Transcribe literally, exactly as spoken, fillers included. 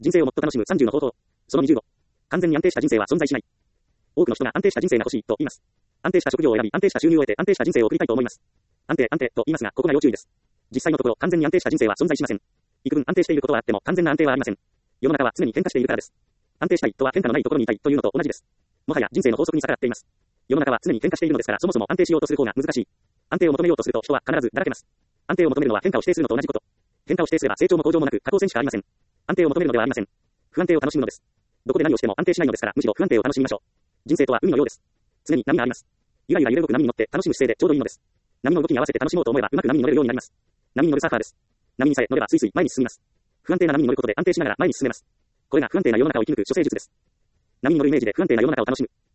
人生をもっと楽しむさんじゅうの方法。そのにじゅうご。完全に安定した人生は存在しない。多くの人が安定した人生が欲しいと言います。安定した職業を選び、安定した収入を得て安定した人生を送りたいと思います。安定、安定と言いますが、ここが要注意です。実際のところ、完全に安定した人生は存在しません。幾分安定していることはあっても、完全な安定はありません。世の中は常に喧嘩しているからです。安定したいとは変化のないところにいたいというのと同じです。もはや人生の法則に逆らっています。世の中は常に喧嘩しているのですから、そもそも安定しようとする方が難しい。安定を求めようとすると人は必ずだらけます。安定を求めるのは変化を否定するのと同じこと。変化を否定すれば成長も向上もなく下降線しかありません。安定を求めるのではありません。不安定を楽しむのです。どこで何をしても安定しないのですから、むしろ不安定を楽しみましょう。人生とは海のようです。常に波があります。ゆらゆら揺れ動く波に乗って楽しむ姿勢でちょうどいいのです。波の動きに合わせて楽しもうと思えばうまく波に乗れるようになります。波に乗るサーファーです。波にさえ乗ればスイスイ前に進みます。不安定な波に乗ることで安定しながら前に進めます。これが不安定な世の中を生き抜く処世術です。波に乗るイメージで不安定な世の中を楽しむ。